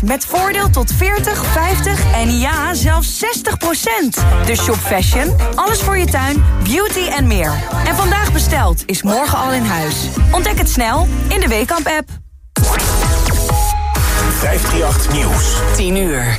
met voordeel tot 40, 50 en ja, zelfs 60%. Dus shop fashion, alles voor je tuin, beauty en meer. En vandaag besteld is morgen al in huis. Ontdek het snel in de Weekamp-app. 538 Nieuws. 10 uur.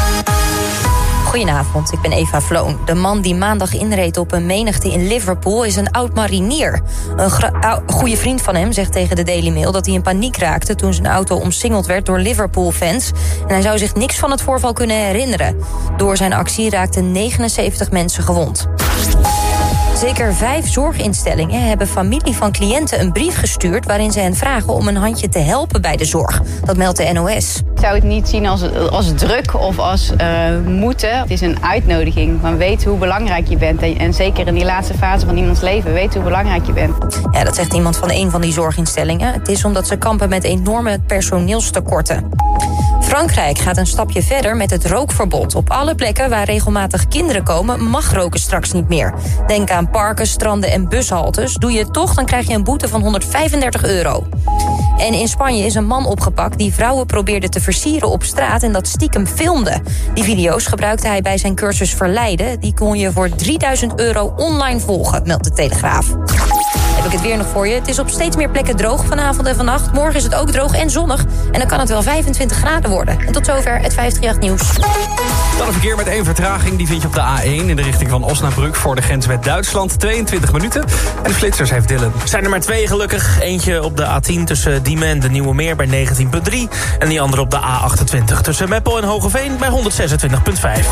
Goedenavond, ik ben Eva Vloon. De man die maandag inreed op een menigte in Liverpool is een oud-marinier. Een goede vriend van hem zegt tegen de Daily Mail dat hij in paniek raakte toen zijn auto omsingeld werd door Liverpool-fans. En hij zou zich niks van het voorval kunnen herinneren. Door zijn actie raakten 79 mensen gewond. Zeker 5 zorginstellingen hebben familie van cliënten een brief gestuurd waarin ze hen vragen om een handje te helpen bij de zorg. Dat meldt de NOS. Ik zou het niet zien als druk of als moeten. Het is een uitnodiging. Maar weet hoe belangrijk je bent. En zeker in die laatste fase van iemands leven, weet hoe belangrijk je bent. Ja, dat zegt iemand van een van die zorginstellingen. Het is omdat ze kampen met enorme personeelstekorten. Frankrijk gaat een stapje verder met het rookverbod. Op alle plekken waar regelmatig kinderen komen, mag roken straks niet meer. Denk aan parken, stranden en bushaltes. Doe je het toch, dan krijg je een boete van €135. En in Spanje is een man opgepakt die vrouwen probeerde te versieren op straat en dat stiekem filmde. Die video's gebruikte hij bij zijn cursus Verleiden. Die kon je voor €3000 online volgen, meldt de Telegraaf. Heb ik het weer nog voor je. Het is op steeds meer plekken droog vanavond en vannacht. Morgen is het ook droog en zonnig. En dan kan het wel 25 graden worden. En tot zover het 538 Nieuws. Dan een verkeer met 1 vertraging. Die vind je op de A1 in de richting van Osnabrück voor de grens met Duitsland. 22 minuten. En de flitsers heeft Dylan. Zijn er maar 2 gelukkig. Eentje op de A10 tussen Diemen en de Nieuwe Meer bij 19,3. En die andere op de A28 tussen Meppel en Hogeveen bij 126,5.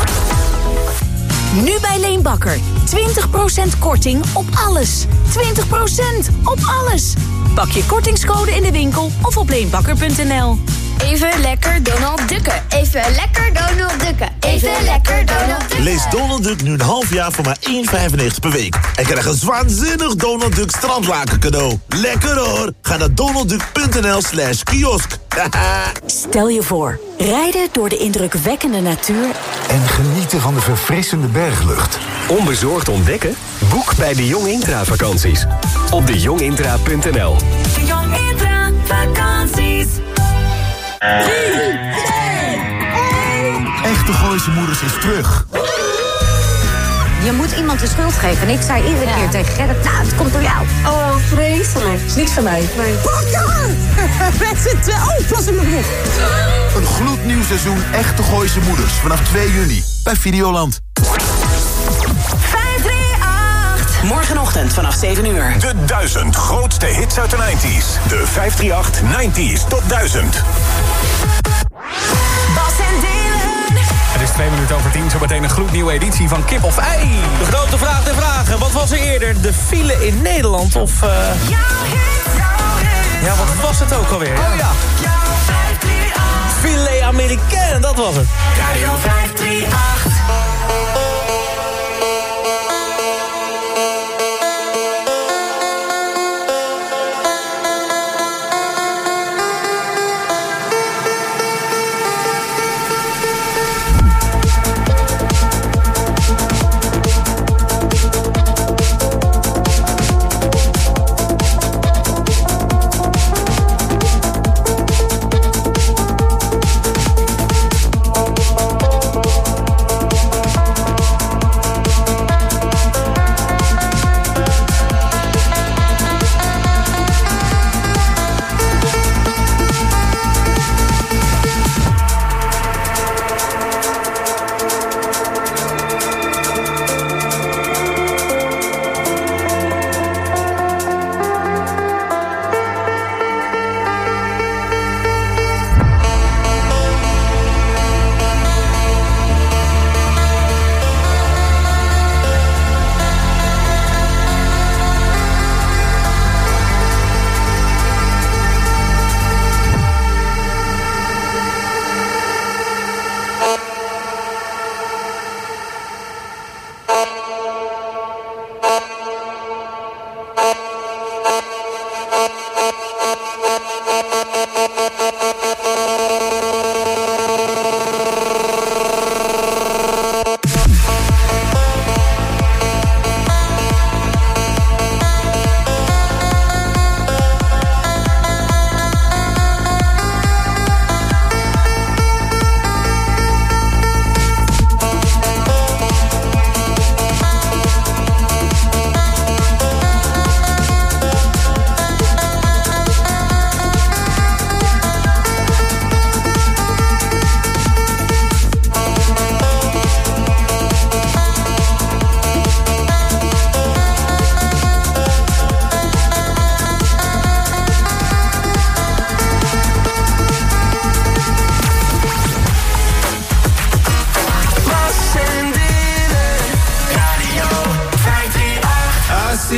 Nu bij Leenbakker. 20% korting op alles. 20% op alles. Pak je kortingscode in de winkel of op leenbakker.nl. Even lekker Donald Ducken. Even lekker Donald Ducken. Even lekker Donald Ducken. Lees Donald Duck nu een half jaar voor maar €1,95 per week. En krijg een waanzinnig Donald Duck strandlaken cadeau. Lekker hoor. Ga naar donaldduck.nl/kiosk. Stel je voor, rijden door de indrukwekkende natuur en genieten van de verfrissende berglucht. Onbezorgd ontdekken? Boek bij de Jong Intra vakanties. Op dejongintra.nl. De Jong Intra vakanties. Echte Gooise Moeders is terug. Je moet iemand de schuld geven. En ik zei iedere keer tegen Gerrit, nou, het komt door jou. Oh, vreselijk. Is niks van mij. Nee. Met z'n tweeën. Oh, pas in mijn broek. Een gloednieuw seizoen Echte Gooise Moeders. Vanaf 2 juni bij Videoland. 538. Morgenochtend vanaf 7 uur. De 1000 grootste hits uit de 90s. De 538 90s Top 1000. Bas en Dylan. Het is 2 minuten over 10. Zometeen een gloednieuwe editie van Kip of Ei. De grote vraag der vragen. Wat was er eerder? De file in Nederland of... Jouw hit. Ja, wat was het ook alweer? Oh ja. Jouw 538. Filet Americain, dat was het. Radio 538.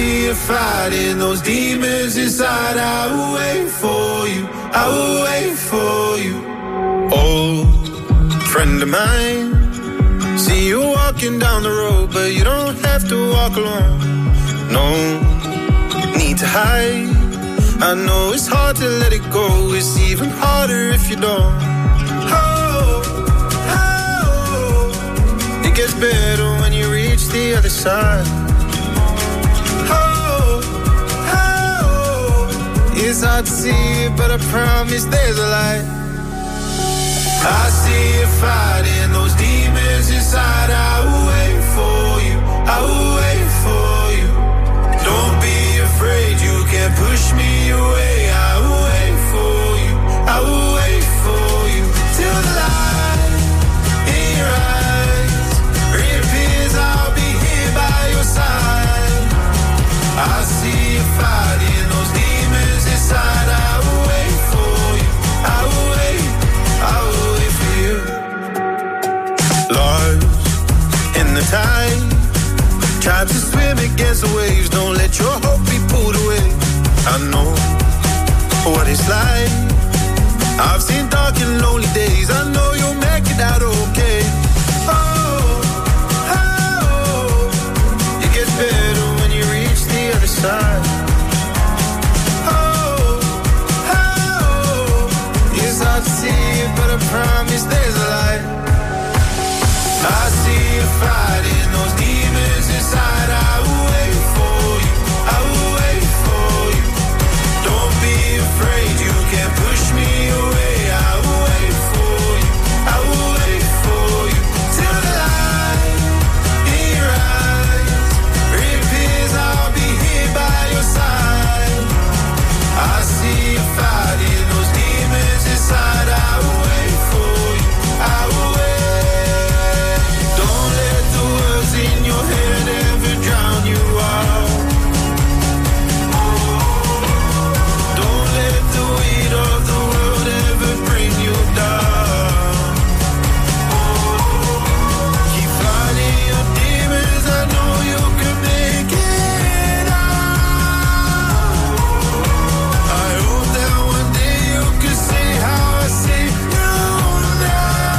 see you fighting those demons inside. I will wait for you, I will wait for you. Old friend of mine, see you walking down the road, but you don't have to walk alone. No need to hide. I know it's hard to let it go. It's even harder if you don't. Oh, oh, it gets better when you reach the other side. Oh, oh, it's hard to see it, but I promise there's a light. I see you fighting those demons inside. I will wait for you, I will wait for you. Don't be afraid, you can't push me away. I will wait for you, I will wait for you. Till the light in your eyes reappears, I'll be here by your side. I see you fighting those demons inside. I will wait for you, I will wait, I will wait for you. Lost in the tide, try to swim against the waves. Don't let your hope be pulled away. I know what it's like. I've seen dark and lonely days. I know you'll make it out okay. Oh, oh, it gets better when you reach the other side. Oh, oh, it's hard to see it, but I promise there's a light. I see you fighting those demons inside. I will wait for you, I will wait for you. Don't be afraid, you can't push me away. I will wait for you, I will wait for you. Till the light in your eyes reappears, I'll be here by your side. I see you fighting those demons inside. I will wait for you, I will wait. In your head ever drown you out. Don't let the weight of the world ever bring you down. Keep fighting your demons, I know you can make it out. I hope that one day you can see how I see you now.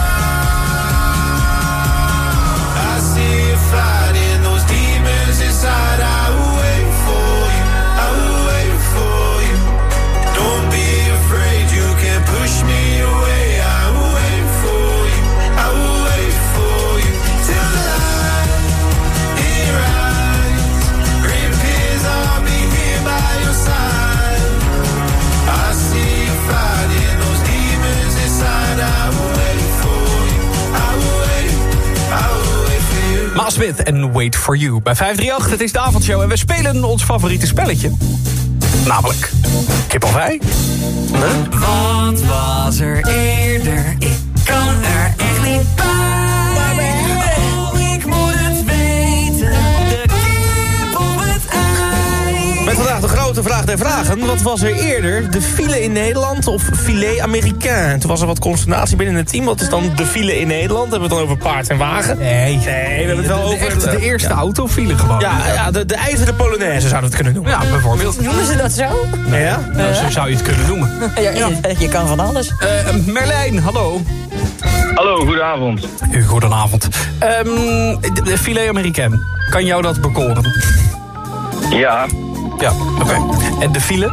I see you fighting those demons inside. I will wait for you, I will wait for you. Don't be afraid, you can't push me away. I will wait for you, I will wait for you. Till the light in your eyes reappears, I'll be here by your side. I see you fighting those demons inside. I will wait for you, I will wait, I will wait for you. Miles Smith en Wait For You. Bij 538, het is de avondshow en we spelen ons favoriete spelletje. Namelijk kip of ei. Wat was er eerder? Ik kan er echt niet bij. Oh, ik moet het weten. De kip of het ei. Met vandaag de grote vraag der vragen. Wat was er eerder? De file in Nederland of filet américain? Toen was er wat consternatie binnen het team. Wat is dan de file in Nederland? Hebben we het dan over paard en wagen? Nee, we hebben het wel over de eerste autofile gewoon. Ja, de ijzeren Polonaise zouden we het kunnen noemen. Ja, bijvoorbeeld. Noemen ze dat zo? Ja? Nou, zo zou je het kunnen noemen. Je kan van alles. Merlijn, hallo. Hallo, goedenavond. Goedenavond. De filet américain. Kan jou dat bekoren? Ja. Ja, oké. En de file?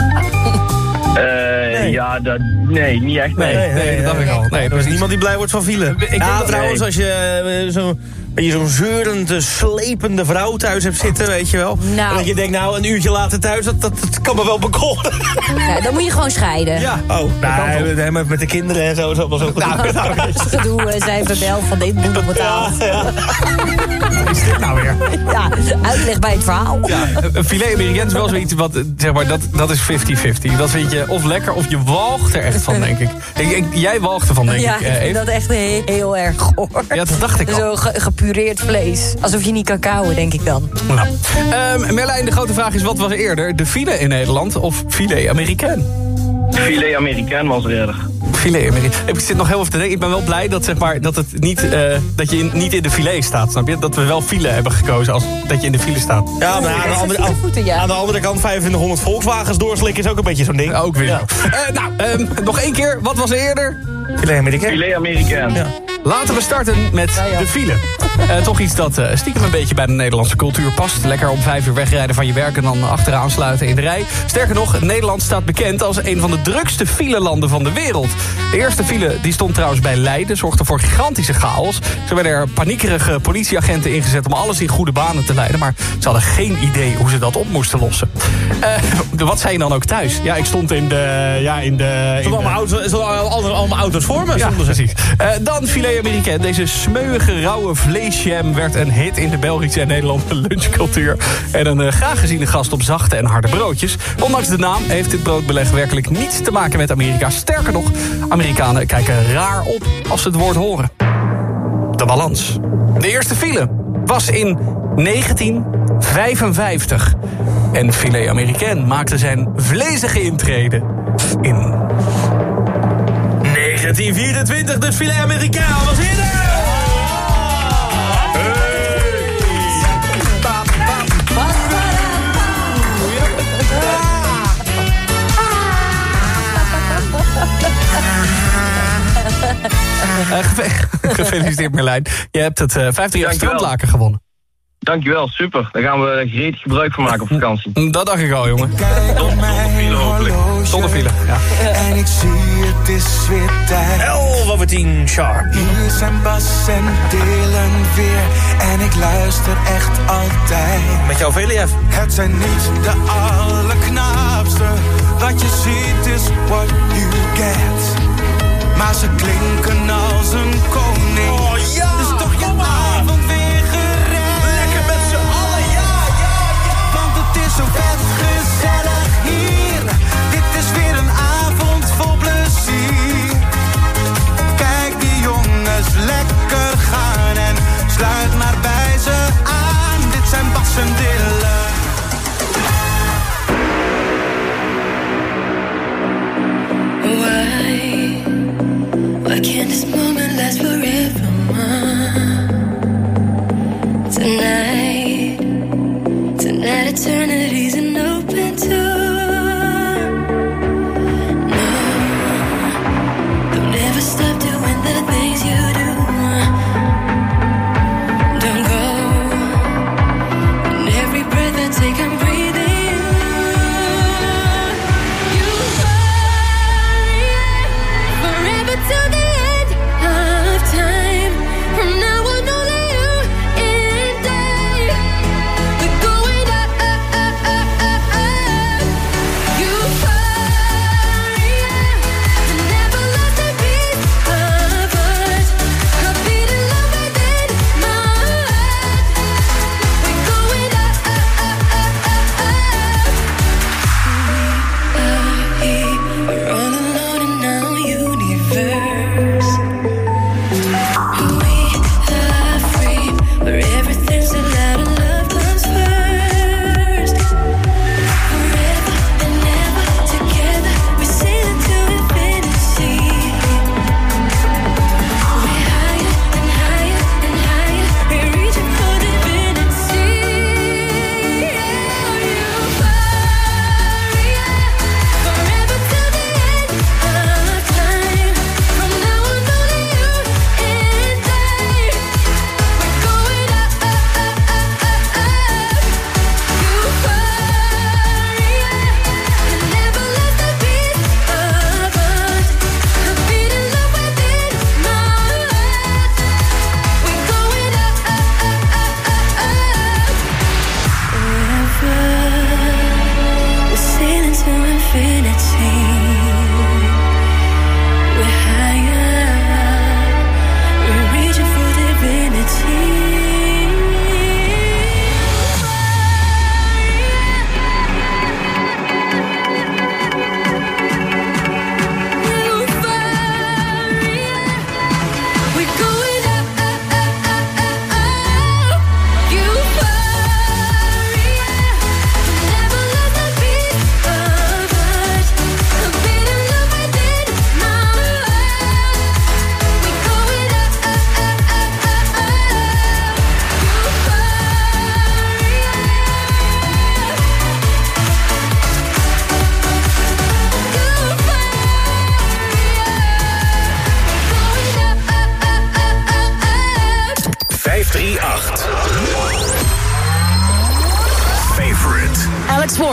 Nee. Ja, nee, niet echt. Nee, dat dacht ik al. Nee, er is niemand die blij wordt van file. Trouwens, als je zo'n zeurende, slepende vrouw thuis hebt zitten, weet je wel. Nou. En dat je denkt, nou, een uurtje later thuis, dat kan me wel bekoren. Ja, dan moet je gewoon scheiden. Ja. Oh, met de kinderen en zo is allemaal zo goed. Gedoe, zij verbeld van dit moet betaald. Ja. Wat is dit nou weer? Ja, uitleg bij het verhaal. Ja, een filet américain is wel zoiets wat, zeg maar, dat is 50-50. Dat vind je of lekker of je walgt er echt van, denk ik. Jij walgt ervan, denk ik. Ja, ik vind dat echt heel erg goor. Ja, dat dacht ik al. Zo gepureerd vlees. Alsof je niet kan kauwen, denk ik dan. Nou. Merlijn, de grote vraag is, wat was eerder? De file in Nederland of filet américain? Filet américain was er eerder. Filet Amerikaan. Ik zit nog heel even te denken. Ik ben wel blij dat, zeg maar, dat, het niet, dat je niet in de filet staat. Snap je? Dat we wel file hebben gekozen als dat je in de file staat. Ja, maar aan de andere kant 2500 Volkswagens doorslikken is ook een beetje zo'n ding. Ook weer. Ja. Nog één keer. Wat was er eerder? Filet Amerikaan. Filet Amerikaan. Ja. Laten we starten met de file. Toch iets dat stiekem een beetje bij de Nederlandse cultuur past. Lekker om 5 uur wegrijden van je werk en dan achteraan sluiten in de rij. Sterker nog, Nederland staat bekend als een van de drukste filelanden van de wereld. De eerste file die stond trouwens bij Leiden, zorgde voor gigantische chaos. Zo werden er paniekerige politieagenten ingezet om alles in goede banen te leiden. Maar ze hadden geen idee hoe ze dat op moesten lossen. Wat zei je dan ook thuis? Ja, ik stond in de... allemaal auto's voor me. Ja, precies. Dan filet Amerikaan. Deze smeuïge, rauwe vleesjam werd een hit in de Belgische en Nederlandse lunchcultuur. En een graag geziene gast op zachte en harde broodjes. Ondanks de naam heeft dit broodbeleg werkelijk niets te maken met Amerika. Sterker nog, Amerikanen kijken raar op als ze het woord horen. De balans. De eerste file was in 1955. En filet Amerikaan maakte zijn vlezige intrede in 1924, de Filet Amerikaan was eerder! Gefeliciteerd Merlijn. Je hebt het 50 jaar strandlaken gewonnen. Dankjewel, super. Daar gaan we gretig gebruik van maken op vakantie. Dat dacht ik al, jongen. Zonder file hopelijk. Zonder file, ja. En ik zie het is weer tijd. 11:10 sharp. Hier zijn Bas en Dylan weer. En ik luister echt altijd. Met jou Veliev. Het zijn niet de allerknaapste. Wat je ziet is what you get. Maar ze klinken als een koning. Oh ja! Dus toch je avond weer gered. Lekker met z'n allen, ja! Want het is zo vet gezellig hier. Dit is weer een avond vol plezier. Kijk die jongens lekker gaan en sluit maar bij ze aan. Dit zijn Bas en Dylan. Why can't this moment last forever? Tonight eternity's an open door. No, don't ever stop doing the things you do. Don't go, and every breath I take I'm breathing. You worry forever till the end.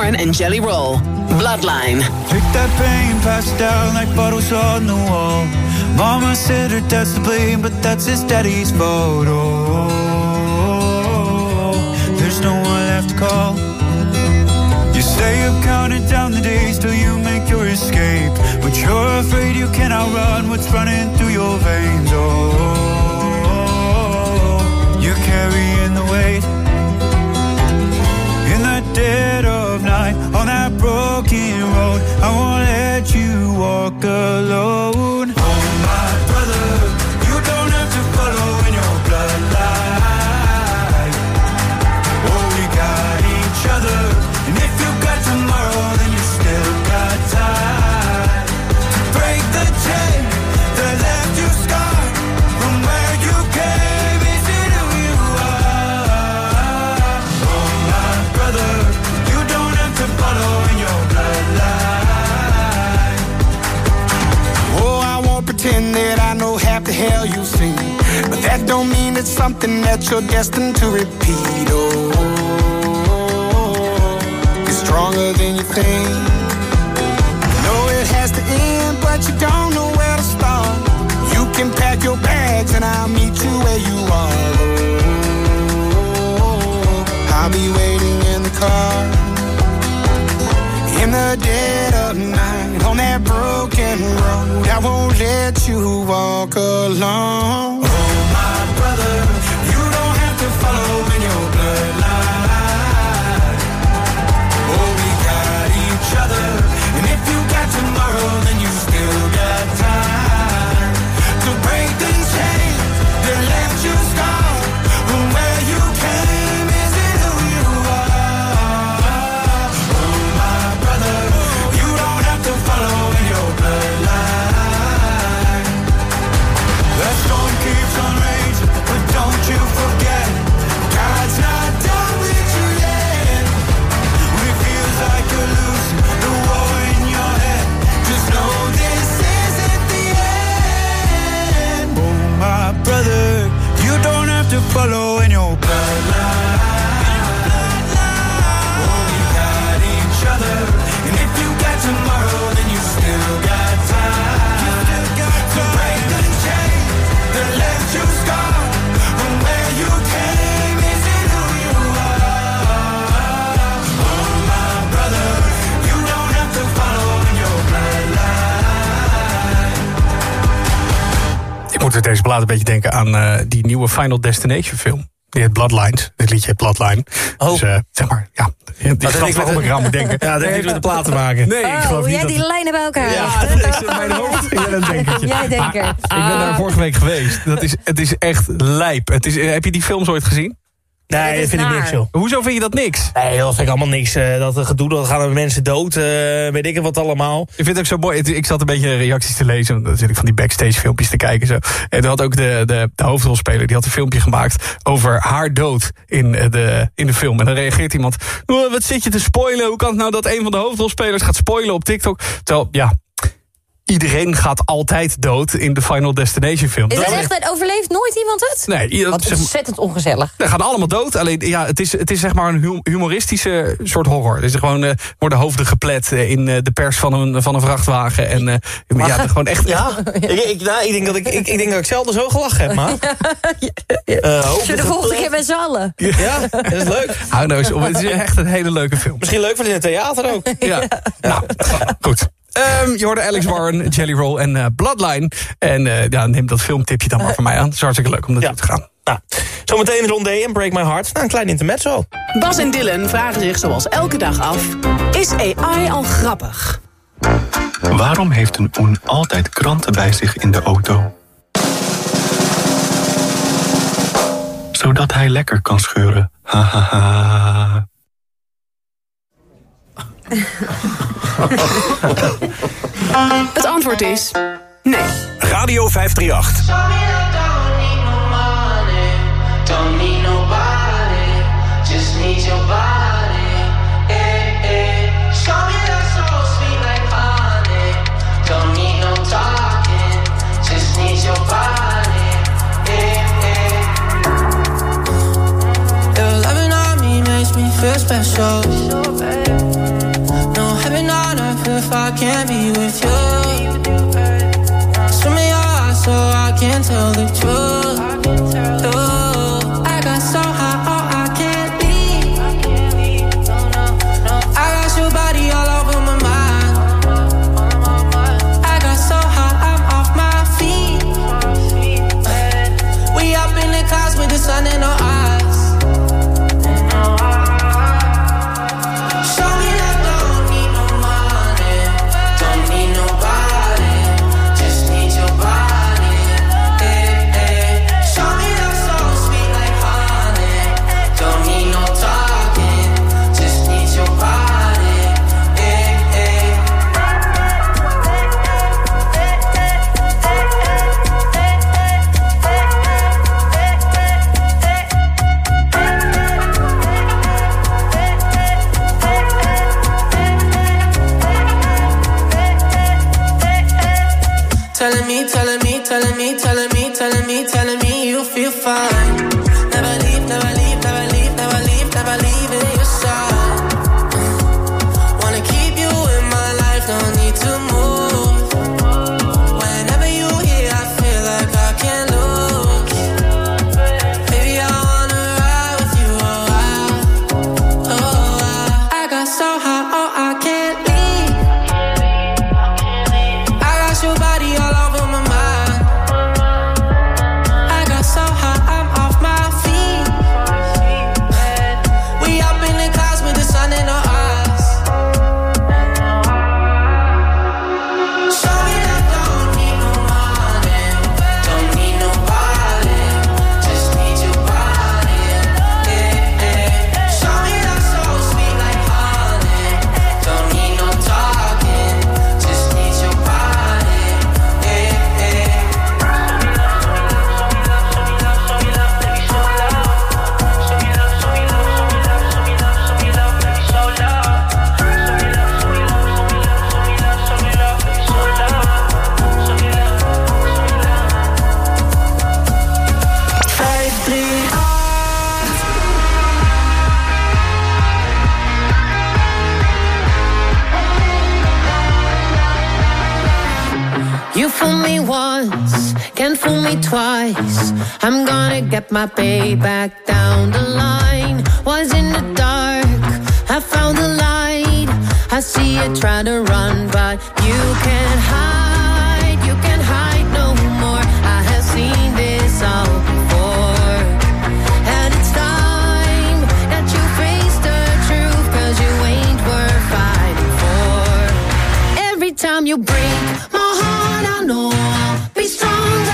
Warren en Jelly Roll. Bloodline. Pick that pain, pass it down like bottles on the wall. Mama said her dad's to blame, but that's his daddy's photo. There's no one left to call. You stay up counting down the days till you make your escape, but you're afraid you can't outrun what's running through your veins. You're carrying the weight in the dead of night on that broken road. I won't let you walk alone. Oh my brother, you don't have to follow in your bloodline. Oh, we got each other, and if you got tomorrow, then you still got time to break the chain that left you scarred from where you came. Is it who you are? Oh my brother, you don't have to follow in your bloodline. Oh, I won't pretend that I know half the hell you've seen, but that don't mean it's something that you're destined to repeat. Oh, it's stronger than you think. You know it has to end, but you don't know where to start. You can pack your bags and I'll meet you where you are. Oh, I'll be waiting in the car in the dead of night on that broken road. I won't let you walk alone. Oh my brother, you don't have to follow in your bloodline. Oh, we got each other, and if you got tomorrow, then you still got time to break the chain that left you scarred from where you came. Is it who you are? Oh my brother, you don't have to follow in your bloodline. That storm keeps on raging, but don't you forget, God's not done with you yet. When it feels like you're losing the war in your head, just know this isn't the end. Oh my brother, you don't have to follow in your bloodline. Oh, we got each other, and if you got tomorrow, then you still got time to break the chain that left you scarred from where you came. Is it who you are? Oh my brother, you don't have to follow in your bloodline. Ik moet met deze plaat een beetje denken aan die nieuwe Final Destination film. Die heet Bloodlines. Dit liedje heet Bloodline. Oh. Dus zeg maar, ja. Die snapt waarom ik eraan moet denken. Ja, dat heeft niks met de plaat te maken. Nee, ik geloof niet jij dat die lijnen bij elkaar. Ja, dat is in mijn hoofd. Ja, een denkertje. Jij denker. Ik ben daar vorige week geweest. Het is echt lijp. Heb je die films ooit gezien? Nee, dat vind ik niks, joh. Hoezo vind je dat niks? Nee, dat vind ik allemaal niks. Dat gedoe, dat gaan er mensen dood, weet ik wat allemaal. Ik vind het ook zo mooi. Ik zat een beetje reacties te lezen. Dan zit ik van die backstage filmpjes te kijken. Zo. En toen had ook de hoofdrolspeler, die had een filmpje gemaakt over haar dood in de film. En dan reageert iemand, oh, wat zit je te spoilen? Hoe kan het nou dat een van de hoofdrolspelers gaat spoilen op TikTok? Terwijl, ja, iedereen gaat altijd dood in de Final Destination film. Is het echt, het overleeft nooit iemand het? Nee. Wat ontzettend ongezellig. Ze gaan allemaal dood. Alleen, ja, het is zeg maar een humoristische soort horror. Dus gewoon worden hoofden geplet in de pers van een vrachtwagen. En ja, gewoon echt... Ja, ik denk dat ik zelden zo gelachen heb, maar... Zullen we de volgende keer met z'n allen? Ja, dat is leuk. Hou nou eens op, het is echt een hele leuke film. Misschien leuk voor in het theater ook. Ja. Nou, goed. Je hoorde Alex Warren, Jelly Roll en Bloodline. En neem dat filmtipje dan maar van mij aan. Het is hartstikke leuk om naartoe te gaan. Nou, zometeen Rondé en Break My Heart. Nou, een klein intermezzo. Bas en Dylan vragen zich zoals elke dag af: is AI al grappig? Waarom heeft een Oen altijd kranten bij zich in de auto? Zodat hij lekker kan scheuren. Ha ha ha. Het antwoord is nee. Radio 538. Don't need nobody, just need your body. Show me that so sweet like honey. Don't need no talking, just need your body. Your loving on me makes me feel special. tell the truth. I got so high, oh, I can't leave. I got your body all over my mind. I got so high, I'm off my feet. We up in the clouds with the sun in our eyes. Telling me you feel fine. Never leave, never leave, never leave, never leave, never leave in your side. Wanna keep you in my life, don't need to move. Whenever you here, I feel like I can't lose. Baby, I wanna ride with you a while. I got so high, oh, I can't leave. I got your body all over my mind. Twice, I'm gonna get my payback down the line. Was in the dark, I found the light. I see you try to run, but you can't hide no more. I have seen this all before, and it's time that you face the truth, 'cause you ain't worth fighting for. Every time you break my heart, I know I'll be stronger.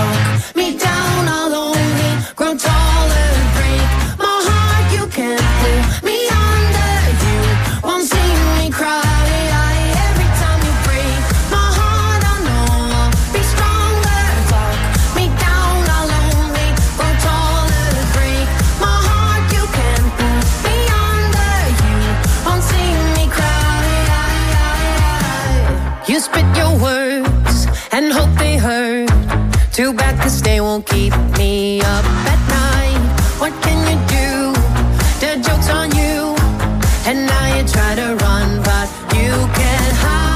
Too bad 'cause they won't keep me up at night. What can you do? The joke's on you. And now you try to run, but you can't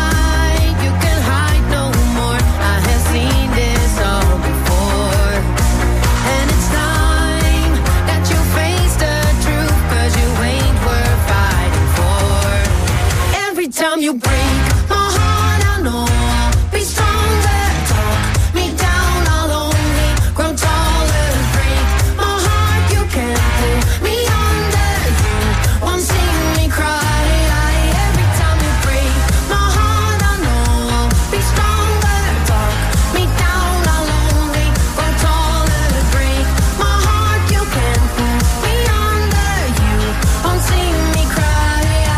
hide no more. I have seen this all before, and it's time that you face the truth, 'cause you ain't worth fighting for. Every time you break my heart, I know I'll be stronger. Talk me down, I'll only grow taller. Break my heart, you can't pull me under. You won't see me cry. Every time you break my heart, I know I'll be stronger. Talk me down, I'll only grow taller. Break my heart, you can't pull me under. You won't see me cry.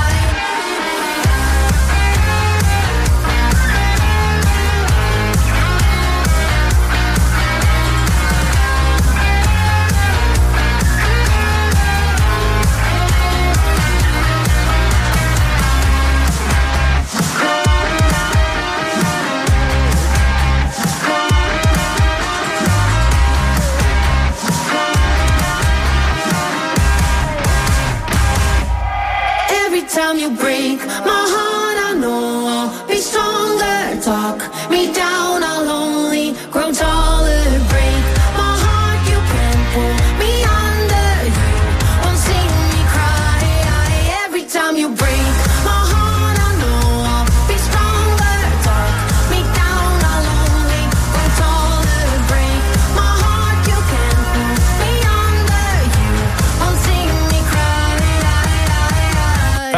Every time you break my heart, I know I'll be stronger. Talk me down, I'll only grow taller. Break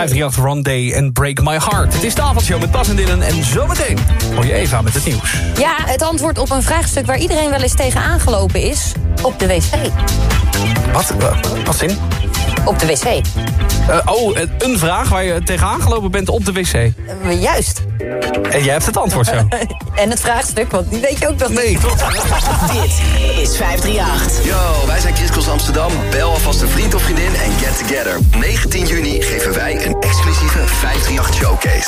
538 Rondé en Break My Heart. Het is de avondshow met Bas en Dylan en zometeen hoor je Eva met het nieuws. Ja, het antwoord op een vraagstuk waar iedereen wel eens tegen aangelopen is. Op de wc. Wat zin? Op de wc. Een vraag waar je tegenaan gelopen bent op de wc. Juist. En jij hebt het antwoord zo. En het vraagstuk, want die weet je ook nog niet. Nee, klopt. Dit is 538. Yo, wij zijn Chris Cross Amsterdam. Bel alvast een vriend of vriendin en get together. 19 juni geven wij een exclusieve 538 showcase.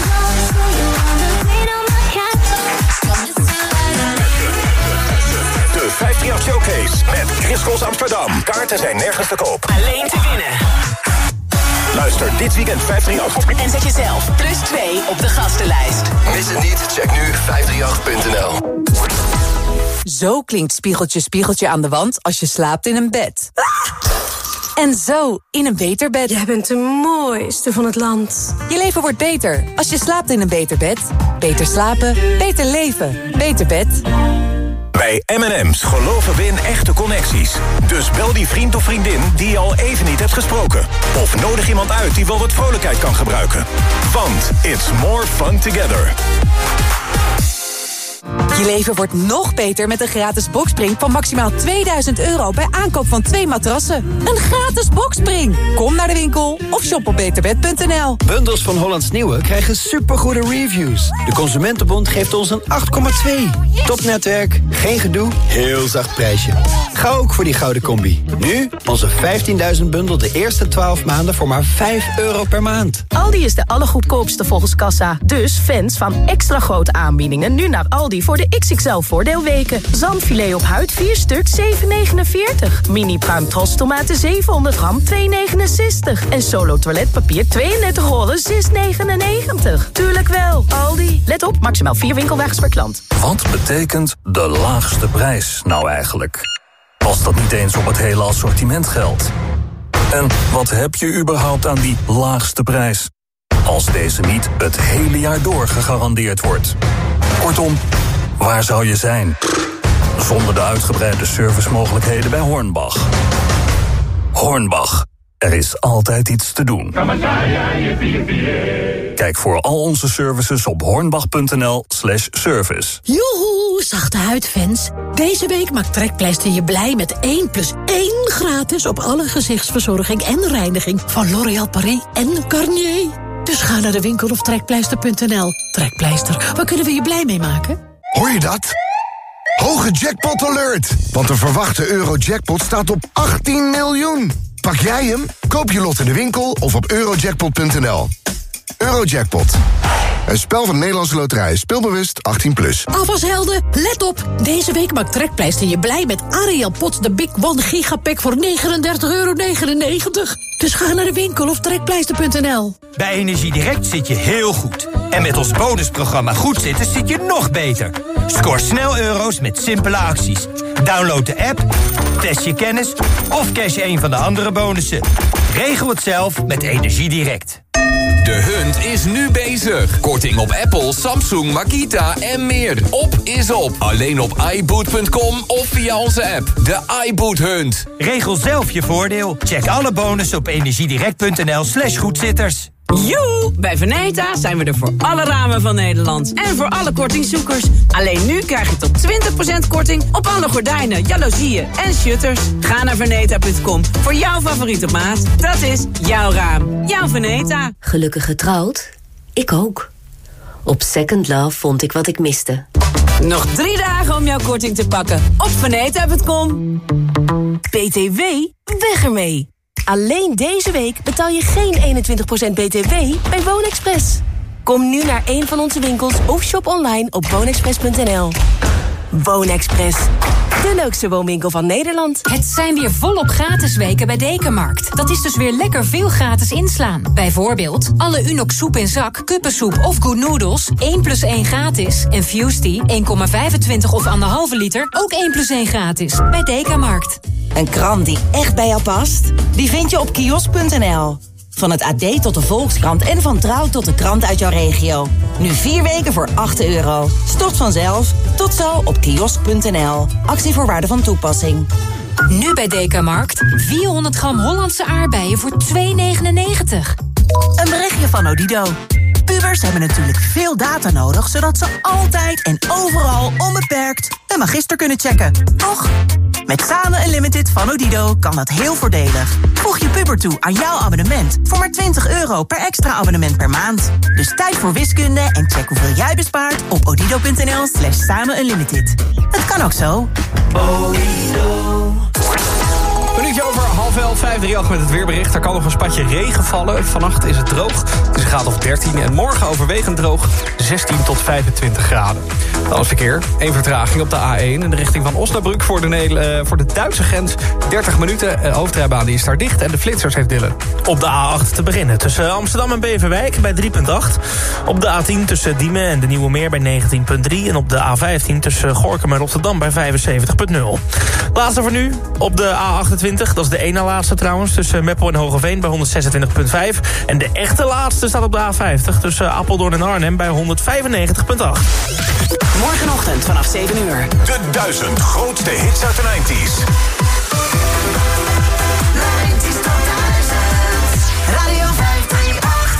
De 538 showcase met Chris Cross Amsterdam. Kaarten zijn nergens te koop. Alleen te winnen. Luister dit weekend 538. En zet jezelf +2 op de gastenlijst. Mis het niet, check nu 538.nl. Zo klinkt spiegeltje, spiegeltje aan de wand als je slaapt in een bed. En zo in een beter bed. Jij bent de mooiste van het land. Je leven wordt beter als je slaapt in een beter bed. Beter slapen, beter leven, beter bed. Bij M&M's geloven we in echte connecties. Dus bel die vriend of vriendin die je al even niet hebt gesproken. Of nodig iemand uit die wel wat vrolijkheid kan gebruiken. Want it's more fun together. Je leven wordt nog beter met een gratis boxspring van maximaal €2000 bij aankoop van 2 matrassen. Een gratis boxspring. Kom naar de winkel of shop op beterbed.nl. Bundels van Hollands Nieuwe krijgen supergoede reviews. De Consumentenbond geeft ons een 8,2. Topnetwerk, geen gedoe, heel zacht prijsje. Ga ook voor die gouden combi. Nu onze 15.000 bundel de eerste 12 maanden voor maar €5 per maand. Aldi is de allergoedkoopste volgens kassa. Dus fans van extra grote aanbiedingen nu naar Aldi voor de XXL voordeelweken. Zandfilet op huid 4 stuk 7,49. Mini pruim tomaten 700 gram 2,69. En Solo toiletpapier 32 rollen 6,99. Tuurlijk wel, Aldi. Let op, maximaal 4 winkelwagens per klant. Wat betekent de laagste prijs nou eigenlijk? Als dat niet eens op het hele assortiment geldt. En wat heb je überhaupt aan die laagste prijs? Als deze niet het hele jaar door gegarandeerd wordt. Kortom, waar zou je zijn? Zonder de uitgebreide servicemogelijkheden bij Hornbach. Hornbach, er is altijd iets te doen. Kijk voor al onze services op hornbach.nl/service. Joehoe, zachte huidfans. Deze week maakt Trekpleister je blij met 1+1 gratis op alle gezichtsverzorging en reiniging van L'Oréal Paris en Garnier. Dus ga naar de winkel of trekpleister.nl. Trekpleister, waar kunnen we je blij mee maken? Hoor je dat? Hoge jackpot alert! Want de verwachte Eurojackpot staat op 18 miljoen. Pak jij hem? Koop je lot in de winkel of op eurojackpot.nl. Eurojackpot. Een spel van Nederlandse Loterij. Speelbewust 18+. Afwashelden, let op! Deze week maakt Trekpleister je blij met Ariel Pot de Big One Gigapack voor €39,99. Dus ga naar de winkel of trekpleister.nl. Bij Energiedirect zit je heel goed. En met ons bonusprogramma Goed Zitten zit je nog beter. Scoor snel euro's met simpele acties. Download de app, test je kennis of cash een van de andere bonussen. Regel het zelf met Energiedirect. De Hunt is nu bezig. Korting op Apple, Samsung, Makita en meer. Op is op. Alleen op iBoot.com of via onze app. De iBoot Hunt. Regel zelf je voordeel. Check alle bonussen op energiedirect.nl/goedzitters. Joe! Bij Veneta zijn we er voor alle ramen van Nederland. En voor alle kortingzoekers. Alleen nu krijg je tot 20% korting op alle gordijnen, jaloezieën en shutters. Ga naar veneta.com voor jouw favoriete maat. Dat is jouw raam. Jouw Veneta. Gelukkig getrouwd? Ik ook. Op Second Love vond ik wat ik miste. Nog 3 dagen om jouw korting te pakken. Op veneta.com. BTW? Weg ermee. Alleen deze week betaal je geen 21% BTW bij Woonexpress. Kom nu naar een van onze winkels of shop online op woonexpress.nl. Woonexpress, de leukste woonwinkel van Nederland. Het zijn weer volop gratis weken bij Dekamarkt. Dat is dus weer lekker veel gratis inslaan. Bijvoorbeeld alle Unox soep in zak, kuppensoep of Good Noodles 1+1 gratis. En Fusty 1,25 of 1,5 liter ook 1+1 gratis. Bij Dekamarkt. Een krant die echt bij jou past? Die vind je op kiosk.nl. Van het AD tot de Volkskrant en van Trouw tot de krant uit jouw regio. Nu 4 weken voor €8. Stort vanzelf. Tot zo op kiosk.nl. Actievoorwaarden van toepassing. Nu bij Dekamarkt 400 gram Hollandse aardbeien voor €2,99. Een berichtje van Odido. Pubers hebben natuurlijk veel data nodig, zodat ze altijd en overal onbeperkt een magister kunnen checken. Toch? Met Samen Unlimited van Odido kan dat heel voordelig. Voeg je puber toe aan jouw abonnement voor maar €20 per extra abonnement per maand. Dus tijd voor wiskunde en check hoeveel jij bespaart op odido.nl/samenunlimited. Het kan ook zo. Minuutje over 10:30, 538 met het weerbericht. Er kan nog een spatje regen vallen. Vannacht is het droog. Het is een graad of 13. En morgen overwegend droog. 16 tot 25 graden. Dan is verkeer. 1 vertraging op de A1 in de richting van Osnabrück voor de Duitse grens. 30 minuten. De hoofdrijbaan die is daar dicht. En de flitsers heeft Dylan. Op de A8 te beginnen tussen Amsterdam en Beverwijk bij 3,8. Op de A10 tussen Diemen en de Nieuwe Meer bij 19,3. En op de A15 tussen Gorinchem en Rotterdam bij 75,0. Laatste voor nu. Op de A28. Dat is de ene laatste trouwens, tussen Meppel en Hogeveen bij 126,5. En de echte laatste staat op de A50 tussen Apeldoorn en Arnhem bij 195,8. Morgenochtend vanaf 7 uur. De 1000 grootste hits uit de 90s. 90s tot 1000. Radio 538.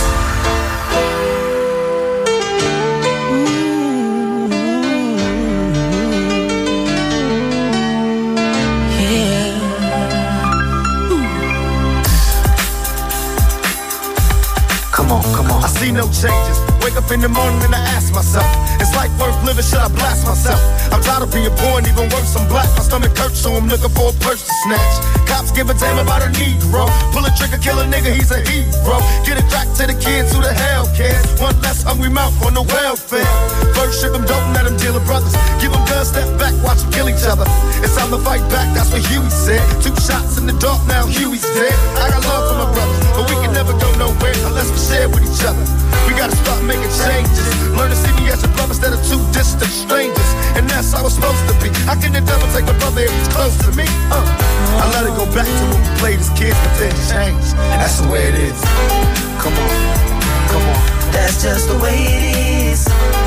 Come on. I see no changes. Wake up in the morning and I ask myself, is life worth living? Should I blast myself? I'm tired of being poor and even worse, I'm black. My stomach hurts, so I'm looking for a purse to snatch. Cops give a damn about a Negro. Pull a trigger, kill a nigga, he's a hero. Get it back to the kids who the hell cares. One less hungry mouth on the welfare. First ship them, don't let them deal with brothers. Give them guns, step back, watch them kill each other. It's time to fight back, that's what Huey said. 2 shots in the dark, now Huey's dead. I got love for my brothers, but we can never go nowhere unless we share with each other. We gotta start making changes. Learn to see me as a brother instead of 2 distant strangers. And that's how it's supposed to be. How can the devil take my brother if he's close to me? I let it go back to when we played as kids, but then changed. And that's the way it is. Come on. That's just the way it is.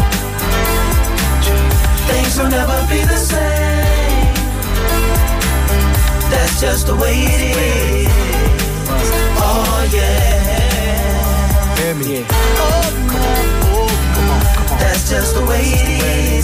Things will never be the same. That's just the way it is. Oh yeah. Hear me. Oh, come on. That's just the way it is.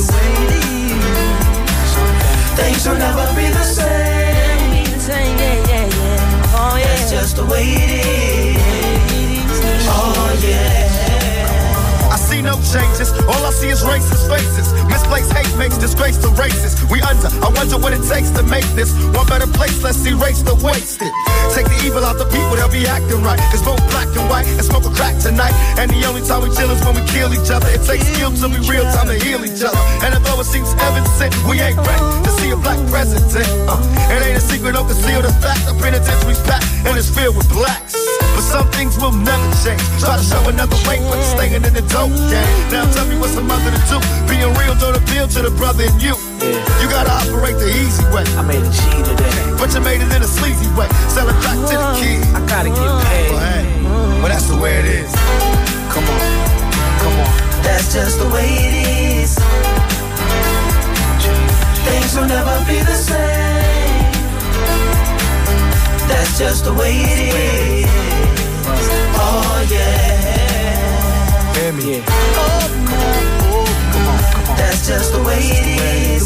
Things will never be the same. Yeah. Oh yeah. That's just the way it is. Oh yeah. I see no changes, all I see is racist faces. Misplaced hate makes disgrace to races. We under, I wonder what it takes to make this one better place. Let's erase the wasted. Take the evil out the people, they'll be acting right. It's both black and white, and smoke a crack tonight. And the only time we chill is when we kill each other. It takes skill to be real time to heal each other. And although it seems evident, we ain't ready to see a black president. It ain't a secret, don't conceal the fact. The penitentiary's packed, and it's filled with blacks. But some things will never change. Try to show another way, but you're staying in the dope game. Now tell me what's a mother to do. Being real don't appeal to the brother in you. You gotta operate the easy way. I made a G today, but you made it in a sleazy way. Sell it back to the kid. I gotta get paid. Well, hey, well that's the way it is. Come on. That's just the way it is. Things will never be the same. That's just the way it is. Oh yeah. Hear me. Oh, come on. That's just the way it is.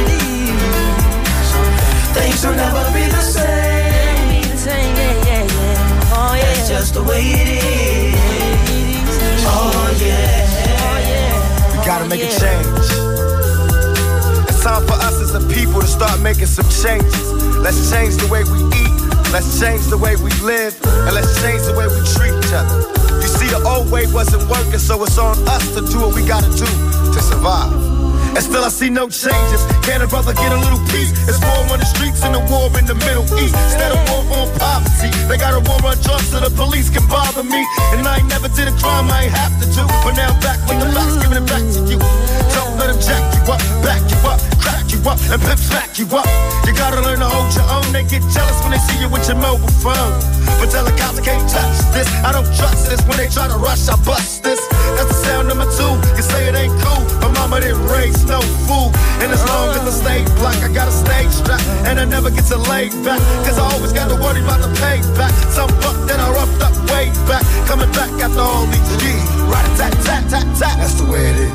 Things will never be the same. Yeah. Oh yeah. That's just the way it is. Oh yeah. We gotta make a change. It's time for us as a people to start making some changes. Let's change the way we eat. Let's change the way we live. And let's change the way we treat each other. You see, the old way wasn't working, so it's on us to do what we gotta do to survive. And still I see no changes. Can a brother get a little peace? It's war on the streets and a war in the Middle East. Instead of war on poverty, they got a war on drugs so the police can bother me. And I ain't never did a crime I ain't have to do. But now I'm back with the facts, giving it back to you. Don't let them jack you up, back you up, crack you up and pimp smack you up. You gotta learn to hold your own. They get jealous when they see you with your mobile phone. But tell the cops I can't touch this. I don't trust this. When they try to rush, I bust this. That's the sound number 2. You say it ain't cool. My mama didn't raise no fool. And as long as I stay black, I got a stage strap. And I never get to lay back. Cause I always gotta worry about the payback. Some buck that I roughed up way back. Coming back after all these years. Rat-a-tat-tat-tat-tat. That's the way it is.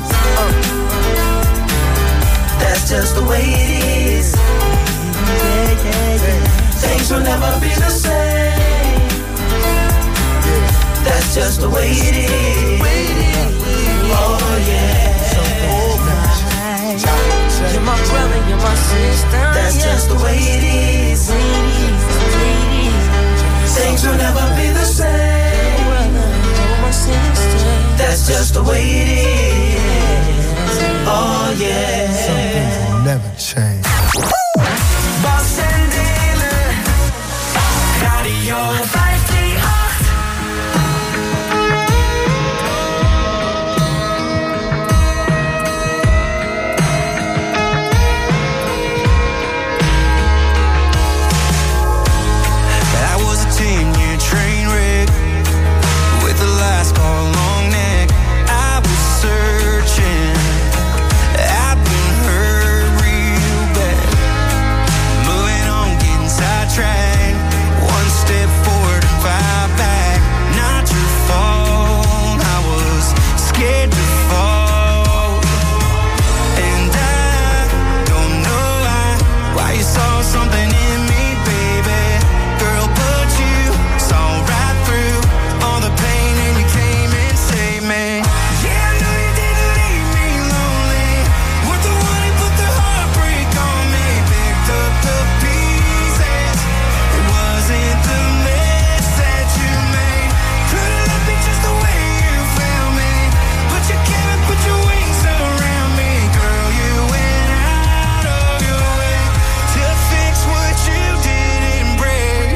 That's just the way it is. Things will never be the same. That's just the way it is. Oh yeah. You're my brother, you're my sister. That's just the way it is. Things will never be the same. That's just the way it is. Oh yeah. Something will never change. Bas en Dylan, Radio 538. That was a 10-year train wreck with the last call long neck. I was searching. I've been hurt real bad. Moving on, getting sidetracked. One step forward and 5 back. Not your fault. I was scared to fall. And I don't know why you saw something in me, baby. Girl, but you saw right through all the pain and you came and saved me. Yeah, I know you didn't leave me lonely. Weren't the one who put the heartbreak on me. Picked up the pieces. It wasn't the mess that you made. Could've left me just the way you found me. But you came and put your wings around me. Girl, you went out of your way to fix what you didn't break.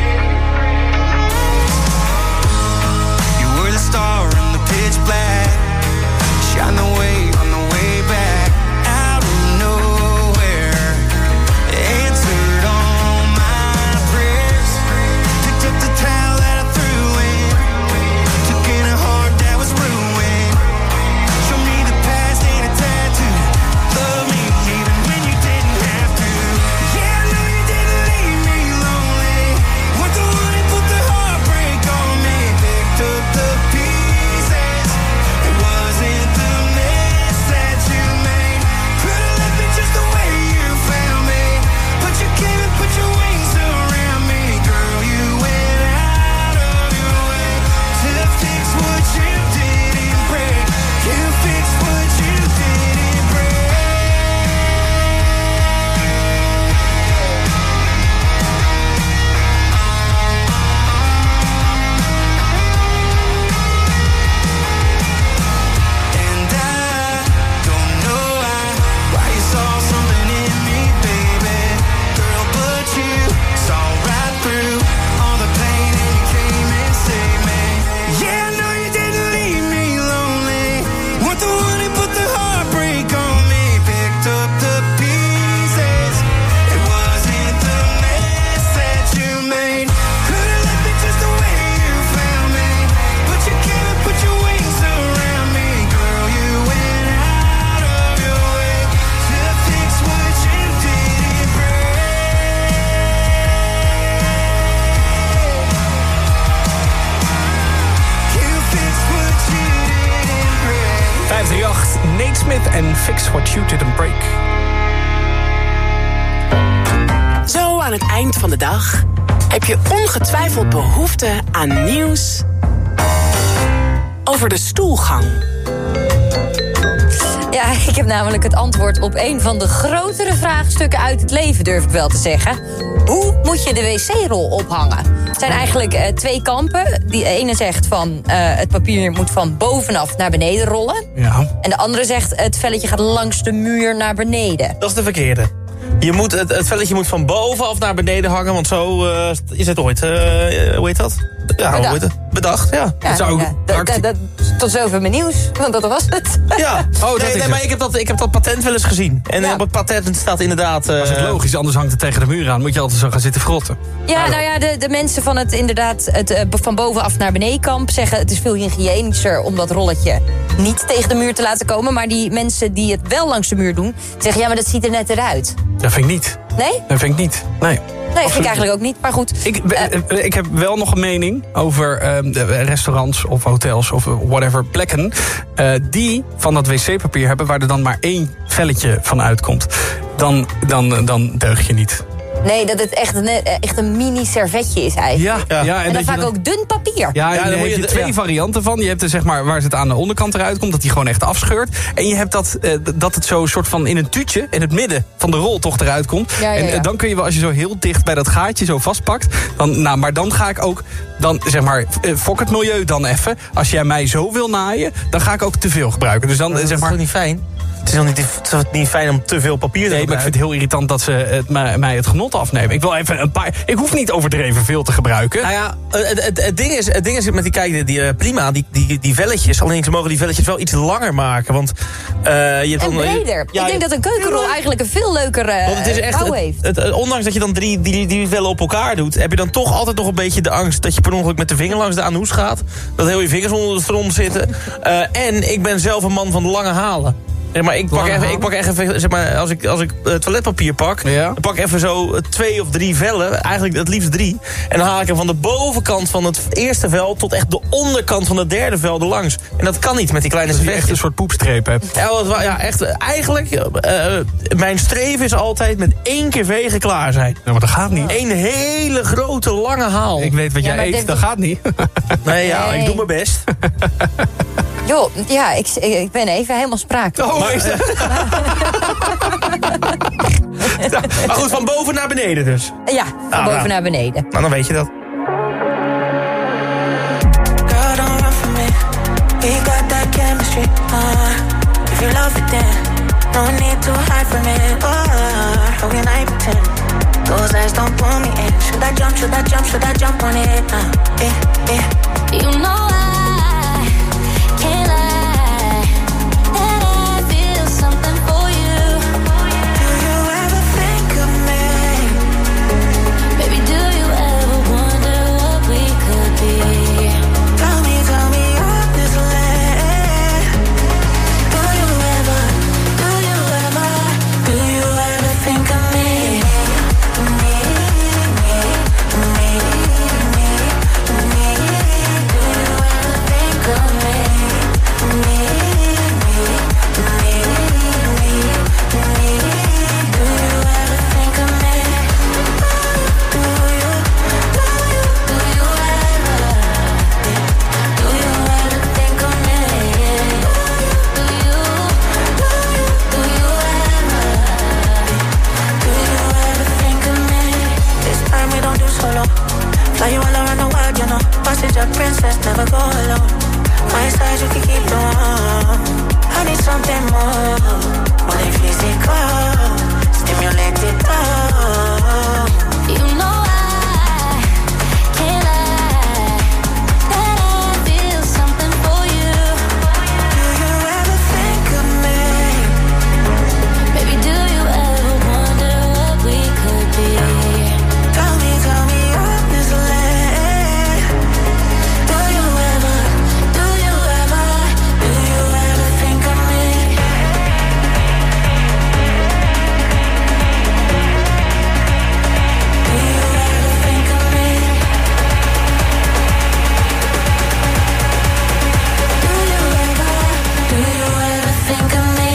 You were the star in the pitch black. Shine the way on the way back. Out of nowhere. Answered all my prayers. Picked up the towel that I threw in. Took in a heart that was ruined. Show me the past ain't a tattoo. Love me even when you didn't have to. Yeah, I know you didn't leave me lonely. Weren't the one who put the heartbreak on me. Picked up the pieces. It wasn't the mess that you made. Could've left me just the way you found me. But you came and put your wings around me. Girl, you went out of your way to fix what you didn't break. You fixed what you didn't break. And I don't know why you saw something in me, baby. Girl, but you saw right through all the pain and you came and saved me. Yeah, I know you didn't leave me lonely. Weren't the one who put the heartbreak on me. Picked up the pieces. It wasn't the mess that you made. Could've left me just the way you found me. But you came and put your wings around me. Girl, you went out of your way to fix what you didn't break. You fixed what you didn't break. 538, Nate Smith en Fix What You Didn't Break. Zo aan het eind van de dag heb je ongetwijfeld behoefte aan nieuws over de stoelgang. Ja, ik heb namelijk het antwoord op een van de grotere vraagstukken uit het leven, durf ik wel te zeggen. Hoe moet je de wc-rol ophangen? Het zijn eigenlijk 2 kampen. Die ene zegt van het papier moet van bovenaf naar beneden rollen. Ja. En de andere zegt het velletje gaat langs de muur naar beneden. Dat is de verkeerde. Je moet, het velletje moet van bovenaf naar beneden hangen, want zo is het ooit. Hoe heet dat? Ja, hoe heet het? bedacht, ja. Tot zover mijn nieuws, want dat was het. Ja, maar ik heb dat patent wel eens gezien. En op het patent staat inderdaad... Dat is logisch, anders hangt het tegen de muur aan. Moet je altijd zo gaan zitten frotten. Ja, de mensen van het van bovenaf naar beneden kamp zeggen... het is veel hygiënischer om dat rolletje niet tegen de muur te laten komen. Maar die mensen die het wel langs de muur doen... zeggen, ja, maar dat ziet er net eruit. Dat vind ik niet. Nee? Dat vind ik niet, nee. Nee, vind ik eigenlijk ook niet, maar goed. Ik heb wel nog een mening over restaurants of hotels of whatever plekken... die van dat wc-papier hebben waar er dan maar 1 velletje van uitkomt. Dan deug je niet. Nee, dat het echt een mini-servetje is eigenlijk. Ja, en dan vaak ook dun papier. Ja, daar heb je 2 varianten van. Je hebt er zeg maar waar het aan de onderkant eruit komt, dat die gewoon echt afscheurt. En je hebt dat het zo soort van in een tuutje, in het midden van de rol toch eruit komt. En dan kun je wel, als je zo heel dicht bij dat gaatje zo vastpakt, maar dan ga ik ook, zeg maar, fok het milieu dan even. Als jij mij zo wil naaien, dan ga ik ook te veel gebruiken. Dus dan, dat zeg maar, is toch niet fijn? Het is niet fijn om te veel papier te gebruiken. Maar ik vind het heel irritant dat ze mij het genot afnemen. Ik wil even ik hoef niet overdreven veel te gebruiken. Nou ja, het ding is met prima, die velletjes. Alleen ze mogen die velletjes wel iets langer maken. Want, je en breder. Ik denk dat een keukenrol eigenlijk een veel leukere bouw heeft. Ondanks dat je dan die vellen op elkaar doet... heb je dan toch altijd nog een beetje de angst... dat je per ongeluk met de vinger langs de anus gaat. Dat heel je vingers onder de stront zitten. En ik ben zelf een man van de lange halen. Ja, maar ik pak echt even, zeg maar, als ik toiletpapier pak... dan pak ik even zo 2 of 3 vellen, eigenlijk het liefst 3... en dan haal ik hem van de bovenkant van het eerste vel... tot echt de onderkant van het derde vel erlangs. En dat kan niet met die kleine servetjes. Dat je echt een soort poepstreep hebt. Ja, echt, eigenlijk, mijn streven is altijd met 1 keer vegen klaar zijn. Ja, maar dat gaat niet. 1 hele grote, lange haal. Ik weet wat jij eet, dat gaat niet. Nee, ik doe mijn best. Joh, ja, ik ben even helemaal spraak. Maar goed, van boven naar beneden dus. Ja, van boven naar beneden. Nou, dan weet je dat. Girl, don't run from me. We got that chemistry. If you love it, then no need to hide from it. How can I pretend? Those eyes don't pull me in. Should I jump? Should I jump? Should I jump on it? You know I can't lie that I feel something for you. Do you ever think of me? Baby, do you ever wonder what we could be? Tell me honestly. Do you ever think of me? Fly you all around the world, you know. Passage of princess, never go alone. My side, you can keep on. I need something more than physical. Stimulate it all. You know I can't lie that I feel something for you. Do you ever think of me? Baby, do you ever wonder what we could be? Tell me honestly. Do you ever think of me? Do you ever think of me? Do you ever think of me?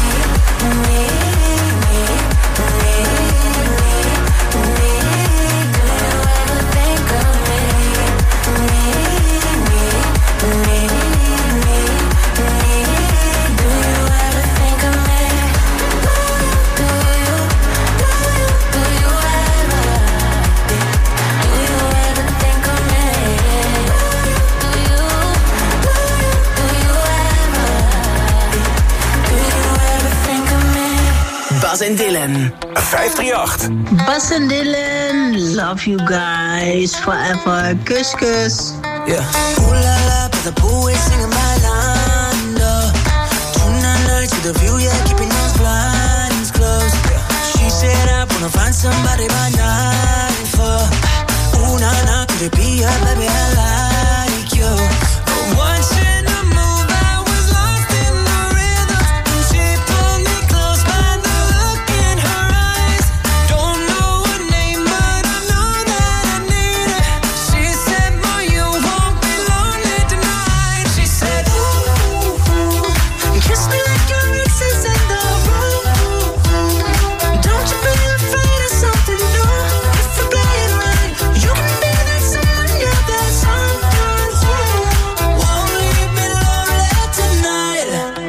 Bas en Dylan. 538. Bas en Dylan, love you guys forever. Kus, kus. Yeah. Ooh la la, but the boo is singing my line. Tonight to the view, yeah, keeping those blinds closed. She said I wanna find somebody by 9 for. Ooh na na, could it be her, baby? I like you. But once in a move, I was lost in the rhythm, and she pulled me close by the look in her eyes. Don't know her name, but I know that I need her. She said, "Boy, you won't be lonely tonight." She said, "Ooh, ooh, kiss me like your ex is in the room. Don't you be afraid of something new. If we play it right, you can be that someone, yeah, that someone who won't leave me lonely tonight."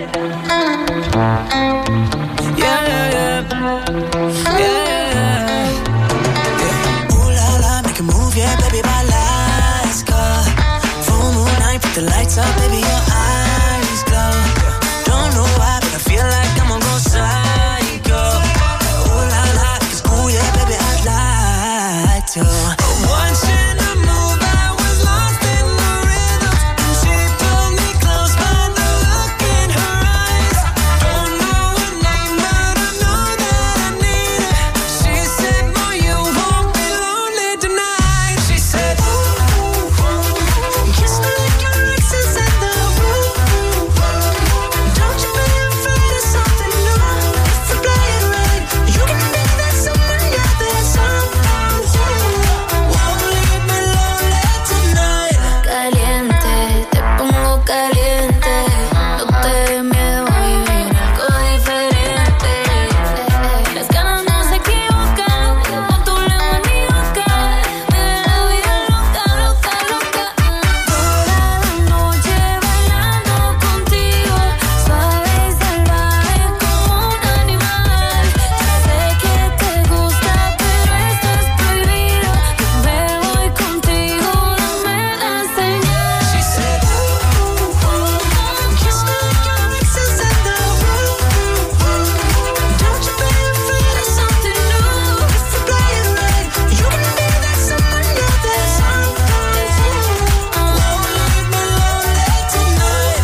Yeah, yeah, yeah. Yeah. Ooh la la, make a move, yeah, baby, my last car. Full moon night, put the lights up, baby, your eyes glow. Don't know why, but I feel like I'm gonna go psycho. Ooh la la, 'cause ooh yeah, baby, I'd like to. Once in a move, I was lost in the rhythm, and she pulled me close by the look in her eyes. Don't know her name, but I know that I need her. She said, "Boy, you won't be lonely tonight." She said, "Ooh, kiss me like your ex is in the room. Don't you be afraid of something new. If we play it right, you can be that someone, yeah, that someone who won't leave me lonely tonight." Caliente, te pongo caliente. No te dé miedo vivir algo diferente. Las ganas no se equivocan, con tu lengua ni boca. Vive la vida loca, loca, loca. Toda la noche bailando contigo, suave y salvaje como un animal. Sé que te gusta, pero esto es prohibido. Me voy contigo, dame la señal. She said, "Ooh, kiss me like your ex is in the room. Don't you be afraid of something new. If we play it right, you can be that someone, yeah, that someone who won't leave me lonely tonight."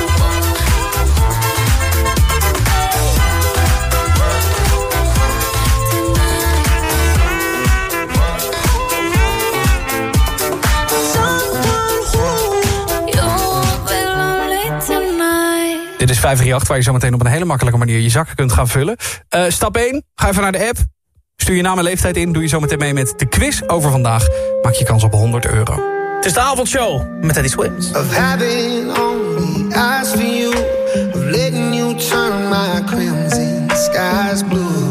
Dit is 538, waar je zometeen op een hele makkelijke manier je zakken kunt gaan vullen. Stap 1, ga even naar de app. Stuur je naam en leeftijd in, doe je zometeen mee met de quiz over vandaag. Maak je kans op €100. Het is de avondshow met Teddy Swims. Of having only eyes for you, of letting you turn my crimson skies blue.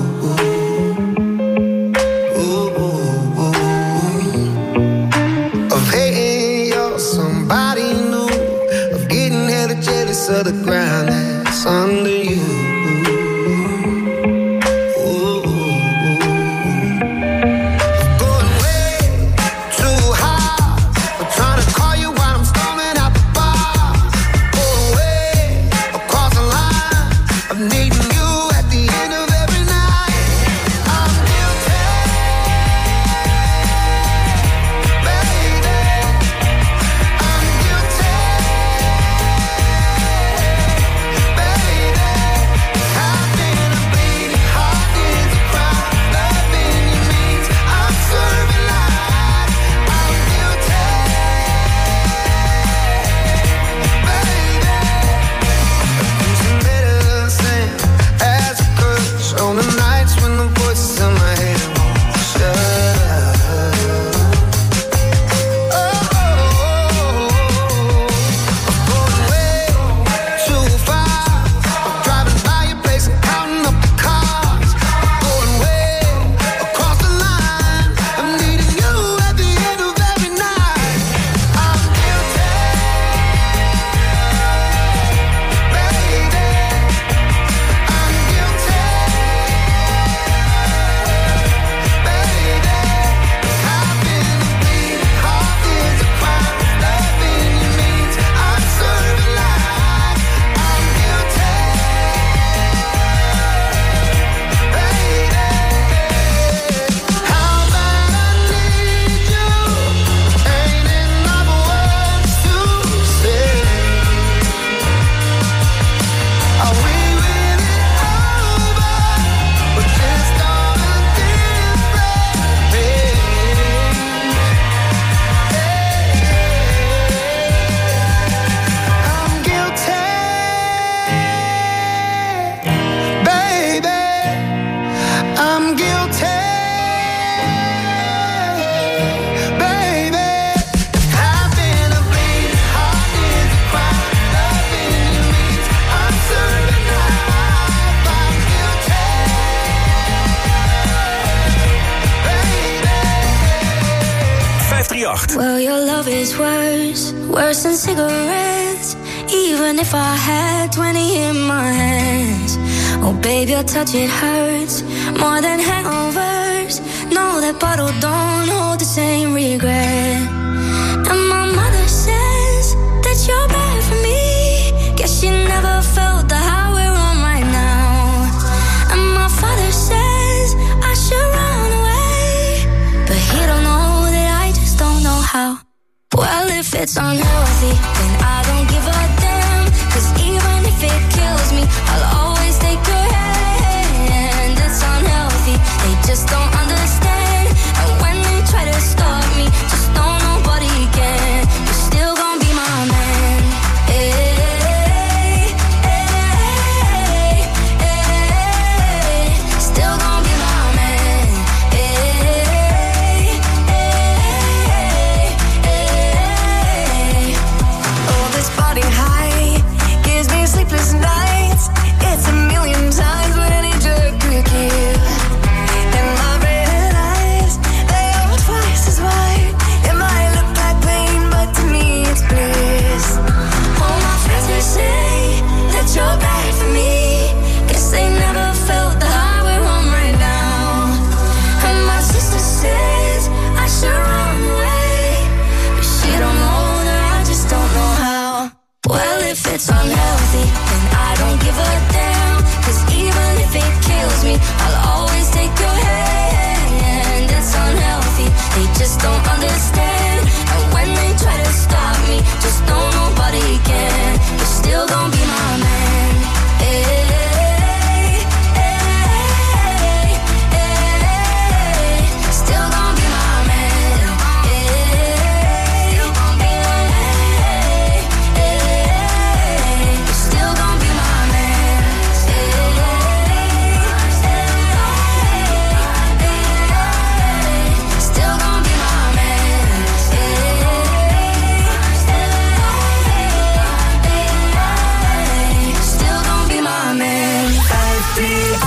Of hating you're somebody new, of getting hella jealous of the ground that's under you. Going way too high, but trying to call you while I'm storming out the bar. Going way across the line of needing you at the end of every night. 3-8. Well, your love is worse than cigarettes. Even if I had 20 in my hands. Oh, baby, your touch, it hurts more than hangovers. No, that bottle don't hold the same regret. And my mother says that you're bad for me. Guess she never felt the high we're on right now. And my father says I should run away, but he don't know that I just don't know how. Well, if it's unhealthy, then I don't give a damn. 'Cause even if it kills me, I'll always take your hand. It's unhealthy, they just don't understand. And when they try to stop me, just know nobody can. You're still gonna be my man. Hey, hey, hey, hey. Still gonna be my man. Hey, hey, hey. Oh, this body high gives me sleepless nights. It's a million times what any drug could give. And my red eyes, they are twice as wide. It might look like pain, but to me it's bliss. All my friends, they say that you're bad for me. Guess they never felt the high we're on right now. And my sister says I should run away, but she don't know that I just don't know how. Well, if it's unhealthy, then I don't give a damn. 'Cause even if it kills me, I'll always take your hand. It's unhealthy, they just don't understand. And when they try to stop me, just know nobody can. You're still gonna be my man. Hey, hey, hey. Still gonna be my man. Hey, still gonna be my man. Hey, you're still gonna be my man. Still gonna be my man. Still gonna be my man. 538.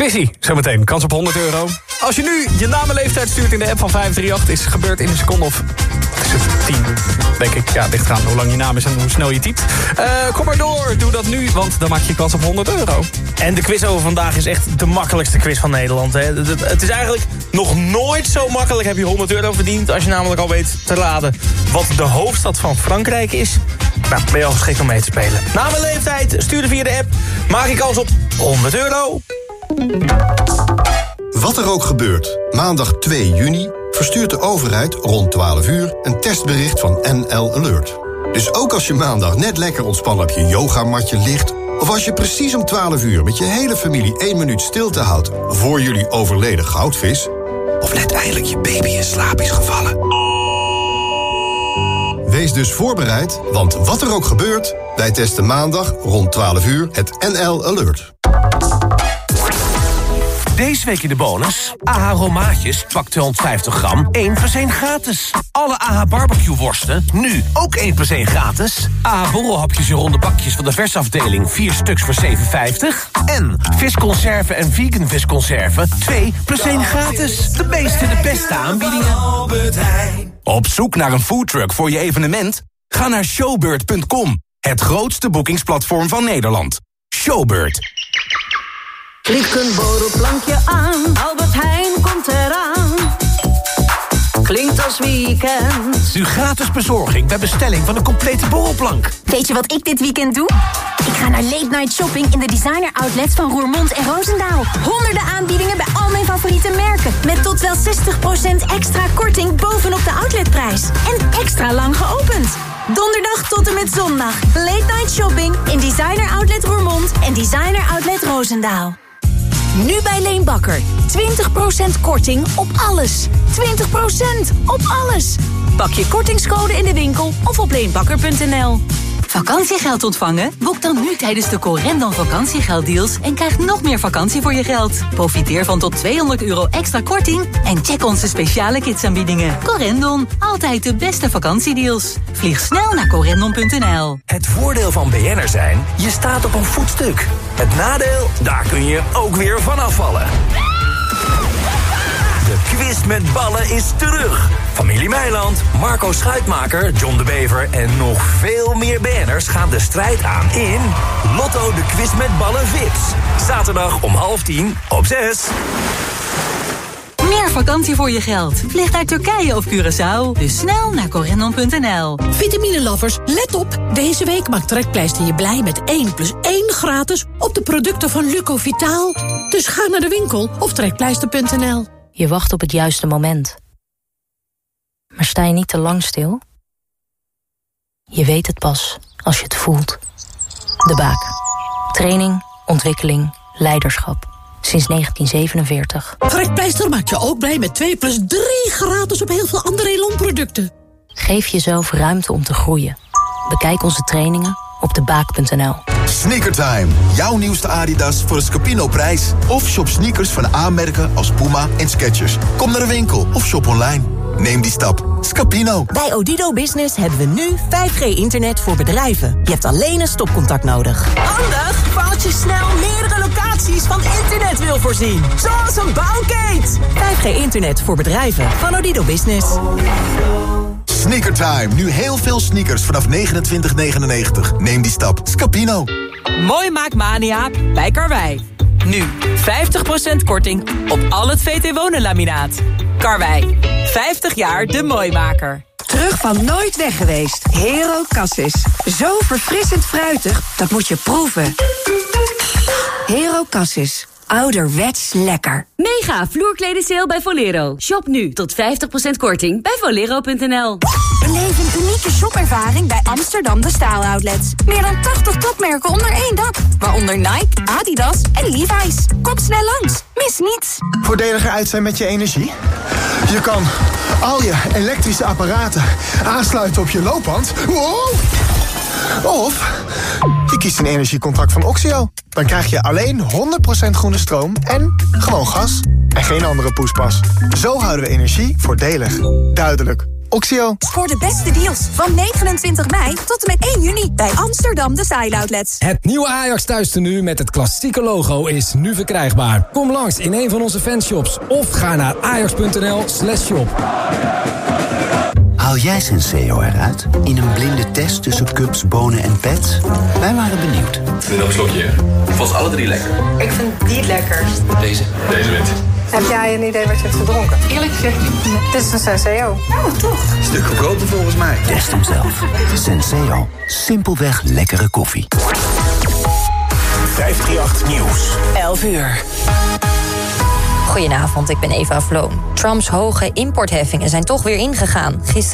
Quizzy, zometeen. Kans op €100. Als je nu je naam en leeftijd stuurt in de app van 538... is gebeurd in een seconde of tussen 10, denk ik. Ja, ligt eraan hoe lang je naam is en hoe snel je typt. Kom maar door, doe dat nu, want dan maak je kans op €100. En de quiz over vandaag is echt de makkelijkste quiz van Nederland. Hè. Het is eigenlijk nog nooit zo makkelijk. Heb je €100 verdiend als je namelijk al weet te raden wat de hoofdstad van Frankrijk is. Nou, ben je al geschikt om mee te spelen. Naam en leeftijd, stuur er via de app. Maak je kans op €100. Wat er ook gebeurt, maandag 2 juni verstuurt de overheid rond 12 uur een testbericht van NL Alert. Dus ook als je maandag net lekker ontspannen op je yogamatje ligt, of als je precies om 12 uur met je hele familie 1 minuut stilte houdt voor jullie overleden goudvis, of net eindelijk je baby in slaap is gevallen. Wees dus voorbereid, want wat er ook gebeurt, wij testen maandag rond 12 uur het NL Alert. Deze week in de bonus. AH Romaatjes, pak 250 gram, 1 + 1 gratis. Alle AH barbecue worsten, nu ook 1 + 1 gratis. AH borrelhapjes in ronde bakjes van de versafdeling, 4 stuks voor €7,50. En visconserven en vegan visconserven, 2 + 1 gratis. De meeste, de beste aanbiedingen. Op zoek naar een foodtruck voor je evenement? Ga naar showbird.com, het grootste boekingsplatform van Nederland. Showbird. Klik een borrelplankje aan, Albert Heijn komt eraan. Klinkt als weekend. Nu gratis bezorging bij bestelling van een complete borrelplank. Weet je wat ik dit weekend doe? Ik ga naar late night shopping in de designer outlets van Roermond en Roosendaal. Honderden aanbiedingen bij al mijn favoriete merken. Met tot wel 60% extra korting bovenop de outletprijs. En extra lang geopend. Donderdag tot en met zondag. Late night shopping in designer outlet Roermond en designer outlet Roosendaal. Nu bij Leen Bakker. 20% korting op alles. 20% op alles. Pak je kortingscode in de winkel of op leenbakker.nl. Vakantiegeld ontvangen? Boek dan nu tijdens de Corendon vakantiegelddeals en krijg nog meer vakantie voor je geld. Profiteer van tot €200 extra korting en check onze speciale kidsaanbiedingen. Corendon, altijd de beste vakantiedeals. Vlieg snel naar corendon.nl. Het voordeel van BN'er zijn, je staat op een voetstuk. Het nadeel, daar kun je ook weer van afvallen. De quiz met ballen is terug. Familie Meiland, Marco Schuitmaker, John de Bever en nog veel meer BN'ers gaan de strijd aan in Lotto de Quiz met Ballen VIPs. Zaterdag om 9:30 op 6. Meer vakantie voor je geld. Vlieg naar Turkije of Curaçao. Dus snel naar corendon.nl. Vitamine-lovers, let op. Deze week maakt Trekpleister je blij met 1 + 1 gratis op de producten van Luco Vitaal. Dus ga naar de winkel of trekpleister.nl. Je wacht op het juiste moment. Maar sta je niet te lang stil? Je weet het pas als je het voelt. De Baak. Training, ontwikkeling, leiderschap. Sinds 1947. Trekpleister maakt je ook blij met 2 + 3 gratis op heel veel andere Elon-producten. Geef jezelf ruimte om te groeien. Bekijk onze trainingen op debaak.nl. Sneakertime. Jouw nieuwste Adidas voor een Scapino-prijs. Of shop sneakers van aanmerken als Puma en Skechers. Kom naar de winkel of shop online. Neem die stap. Scapino. Bij Odido Business hebben we nu 5G-internet voor bedrijven. Je hebt alleen een stopcontact nodig. Handig, voor als je snel meerdere locaties van internet wil voorzien. Zoals een bouwkeet. 5G-internet voor bedrijven van Odido Business. Sneakertime. Nu heel veel sneakers vanaf $29,99. Neem die stap. Scapino. Mooi maakt Mania bij Karwei. Nu 50% korting op al het VT Wonen laminaat. Karwei, 50 jaar de mooimaker. Terug van nooit weg geweest. Hero Cassis. Zo verfrissend fruitig, dat moet je proeven. Hero Cassis. Ouderwets lekker. Mega vloerkledensale bij Volero. Shop nu tot 50% korting bij volero.nl. Beleef een unieke shopervaring bij Amsterdam De Staal Outlets. Meer dan 80 topmerken onder één dak. Waaronder Nike, Adidas en Levi's. Kom snel langs. Mis niets. Voordeliger uit zijn met je energie? Je kan al je elektrische apparaten aansluiten op je loopband. Wow! Of je kiest een energiecontract van Oxio. Dan krijg je alleen 100% groene stroom en gewoon gas. En geen andere poespas. Zo houden we energie voordelig. Duidelijk. Oxio. Voor de beste deals van 29 mei tot en met 1 juni bij Amsterdam de Style Outlets. Het nieuwe Ajax thuistenu met het klassieke logo is nu verkrijgbaar. Kom langs in een van onze fanshops of ga naar ajax.nl/shop. Haal jij Senseo eruit in een blinde test tussen cups, bonen en pets? Wij waren benieuwd. Nog een slokje. Ik vond ze alle 3 lekker. Ik vind die het lekkerst. Deze wint. Heb jij een idee wat je hebt gedronken? Eerlijk gezegd niet. Dit is een Senseo. Oh, toch? Stuk goedkoper volgens mij. Test hem zelf. Senseo. Simpelweg lekkere koffie. 538 Nieuws. 11 uur. Goedenavond, ik ben Eva Vloon. Trumps hoge importheffingen zijn toch weer ingegaan. Gisteren